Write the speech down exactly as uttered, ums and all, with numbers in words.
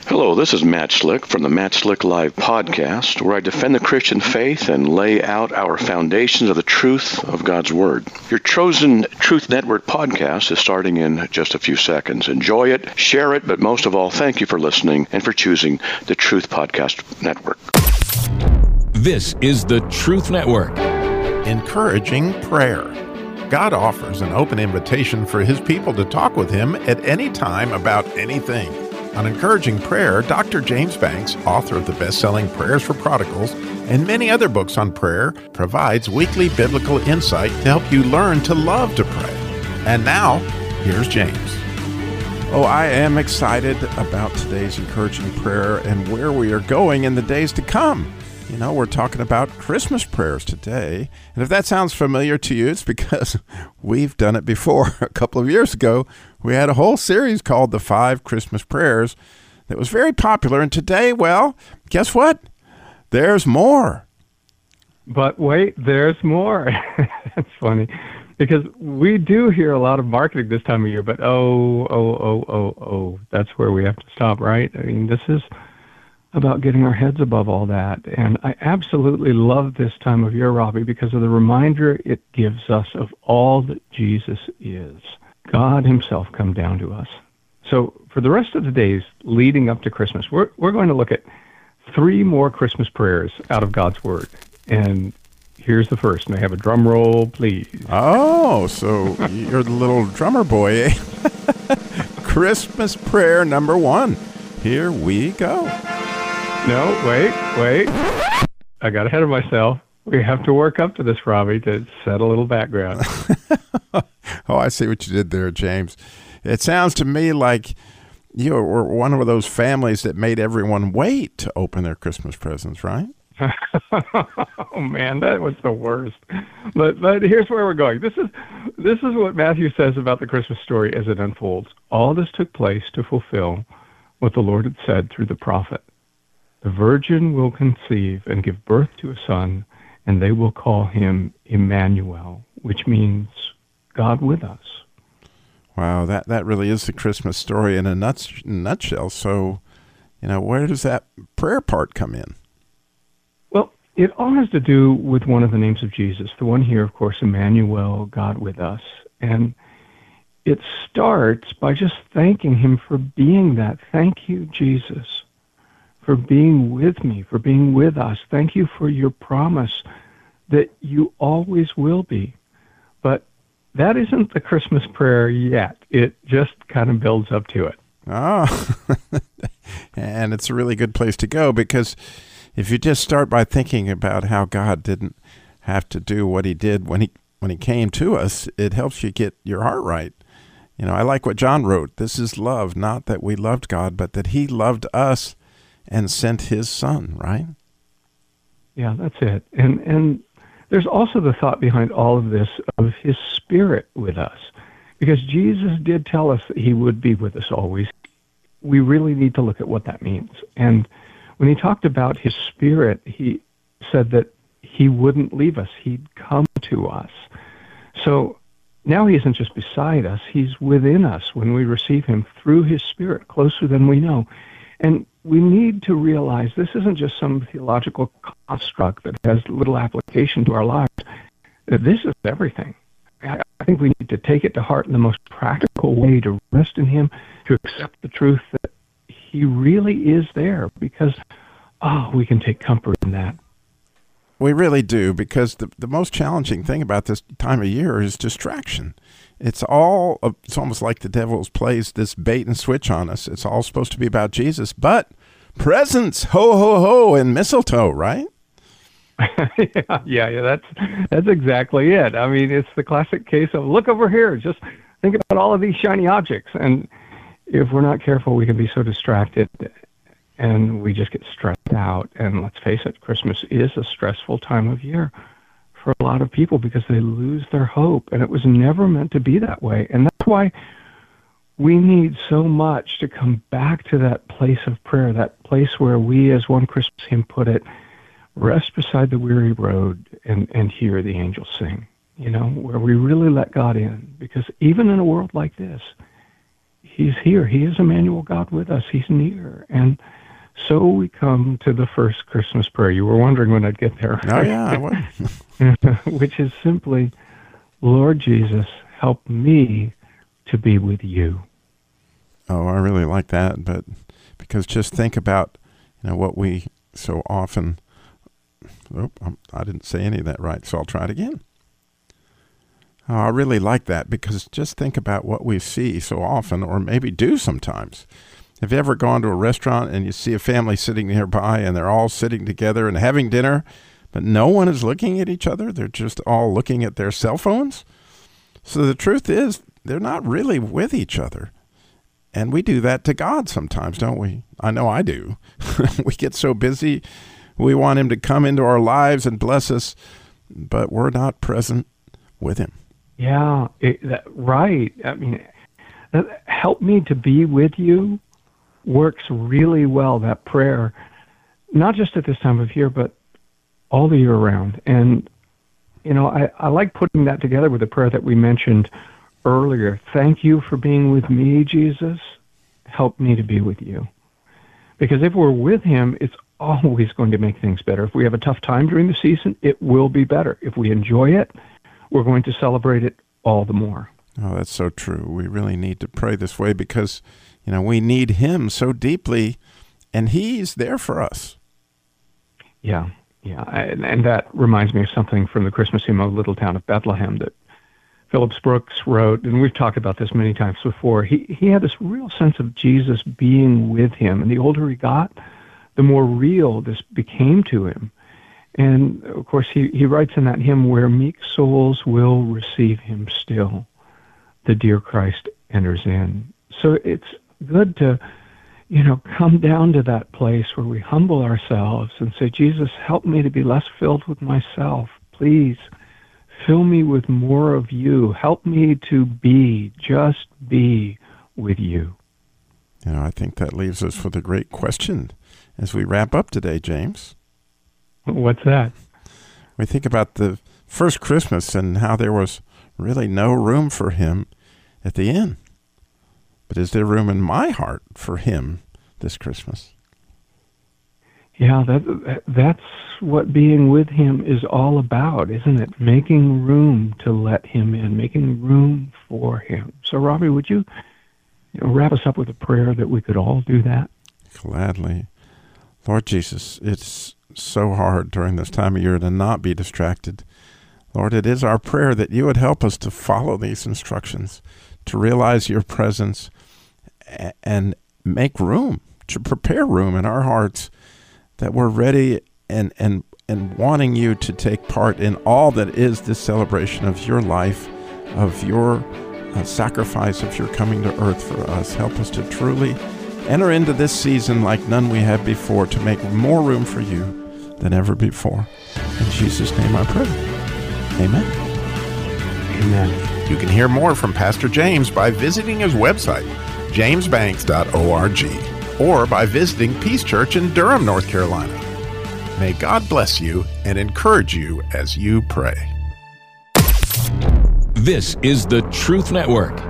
Hello, this is Matt Slick from the Matt Slick Live podcast, where I defend the Christian faith and lay out our foundations of the truth of God's Word. Your chosen Truth Network podcast is starting in just a few seconds. Enjoy it, share it, but most of all, thank you for listening and for choosing the Truth Podcast Network. This is the Truth Network. Encouraging prayer. God offers an open invitation for His people to talk with Him at any time about anything. On Encouraging Prayer, Doctor James Banks, author of the best-selling Prayers for Prodigals and many other books on prayer, provides weekly biblical insight to help you learn to love to pray. And now, here's James. Oh, I am excited about today's Encouraging Prayer and where we are going in the days to come. You know, we're talking about Christmas prayers today. And if that sounds familiar to you, it's because we've done it before. A couple of years ago, we had a whole series called The Five Christmas Prayers that was very popular. And today, well, guess what? There's more. But wait, there's more. That's funny. Because we do hear a lot of marketing this time of year, but oh, oh, oh, oh, oh, that's where we have to stop, right? I mean, this is about getting our heads above all that. And I absolutely love this time of year, Robbie, because of the reminder it gives us of all that Jesus is. God Himself come down to us. So for the rest of the days leading up to Christmas, we're we're going to look at three more Christmas prayers out of God's Word. And here's the first. May I have a drum roll, please? Oh, so you're the little drummer boy, eh? Christmas prayer number one. Here we go. No, wait, wait. I got ahead of myself. We have to work up to this, Robbie, to set a little background. Oh, I see what you did there, James. It sounds to me like you were one of those families that made everyone wait to open their Christmas presents, right? Oh, man, that was the worst. But but here's where we're going. This is this is what Matthew says about the Christmas story as it unfolds. All this took place to fulfill what the Lord had said through the prophet. The virgin will conceive and give birth to a son, and they will call him Emmanuel, which means God with us. Wow, that, that really is the Christmas story in a nuts, nutshell. So, you know, where does that prayer part come in? Well, it all has to do with one of the names of Jesus. The one here, of course, Emmanuel, God with us. And it starts by just thanking Him for being that. Thank you, Jesus, for being with me, for being with us. Thank you for your promise that you always will be. But that isn't the Christmas prayer yet. It just kind of builds up to it. Oh, and it's a really good place to go, because if you just start by thinking about how God didn't have to do what He did when he when he came to us, it helps you get your heart right. You know, I like what John wrote. This is love, not that we loved God, but that He loved us and sent His Son, right? Yeah, that's it. And and there's also the thought behind all of this of His Spirit with us. Because Jesus did tell us that He would be with us always. We really need to look at what that means. And when He talked about His Spirit, He said that He wouldn't leave us. He'd come to us. So now He isn't just beside us. He's within us when we receive Him through His Spirit, closer than we know. And we need to realize this isn't just some theological construct that has little application to our lives. This is everything. I think we need to take it to heart in the most practical way, to rest in Him, to accept the truth that He really is there, because, oh, we can take comfort in that. We really do, because the, the most challenging thing about this time of year is distraction. It's all, it's almost like the devil plays this bait and switch on us. It's all supposed to be about Jesus, but presents, ho, ho, ho, and mistletoe, right? yeah, yeah, yeah, that's that's exactly it. I mean, it's the classic case of, look over here, just think about all of these shiny objects. And if we're not careful, we can be so distracted and we just get stressed out. And let's face it, Christmas is a stressful time of year for a lot of people because they lose their hope, and it was never meant to be that way. And that's why we need so much to come back to that place of prayer, that place where we, as one Christmas hymn put it, rest beside the weary road and, and hear the angels sing, you know, where we really let God in. Because even in a world like this, He he's here. He is Emmanuel, God with us. He's near. And so we come to the first Christmas prayer. You were wondering when I'd get there. Oh, yeah, I was. Which is simply, Lord Jesus, help me to be with you. Oh, I really like that. But because just think about, you know, what we so often, oh, I didn't say any of that right, so I'll try it again. Oh, I really like that, because just think about what we see so often, or maybe do sometimes. Have you ever gone to a restaurant and you see a family sitting nearby and they're all sitting together and having dinner, but no one is looking at each other? They're just all looking at their cell phones. So the truth is, they're not really with each other. And we do that to God sometimes, don't we? I know I do. We get so busy. We want him to come into our lives and bless us, but we're not present with him. Yeah, it, that, right. I mean, help me to be with you works really well, that prayer, not just at this time of year, but all the year round. And, you know, I, I like putting that together with the prayer that we mentioned earlier. Thank you for being with me, Jesus. Help me to be with you. Because if we're with him, it's always going to make things better. If we have a tough time during the season, it will be better. If we enjoy it, we're going to celebrate it all the more. Oh, that's so true. We really need to pray this way because, you know, we need him so deeply, and he's there for us. Yeah, yeah. And, and that reminds me of something from the Christmas hymn, O Little Town of Bethlehem, that Phillips Brooks wrote, and we've talked about this many times before. He, he had this real sense of Jesus being with him, and the older he got, the more real this became to him. And, of course, he, he writes in that hymn, where meek souls will receive him still, the dear Christ enters in. So it's good to, you know, come down to that place where we humble ourselves and say, Jesus, help me to be less filled with myself. Please fill me with more of you. Help me to be, just be with you. You know, I think that leaves us with a great question as we wrap up today, James. What's that? We think about the first Christmas and how there was really no room for him at the inn. But is there room in my heart for him this Christmas? Yeah, that that's what being with him is all about, isn't it? Making room to let him in, making room for him. So, Robbie, would you, you know, wrap us up with a prayer that we could all do that? Gladly. Lord Jesus, it's so hard during this time of year to not be distracted. Lord, it is our prayer that you would help us to follow these instructions, to realize your presence, and make room, to prepare room in our hearts, that we're ready and, and, and wanting you to take part in all that is this celebration of your life, of your uh, sacrifice, of your coming to earth for us. Help us to truly enter into this season like none we had before, to make more room for you than ever before. In Jesus' name I pray. Amen. Amen. You can hear more from Pastor James by visiting his website, james banks dot org, or by visiting Peace Church in Durham, North Carolina. May God bless you and encourage you as you pray. This is the Truth Network.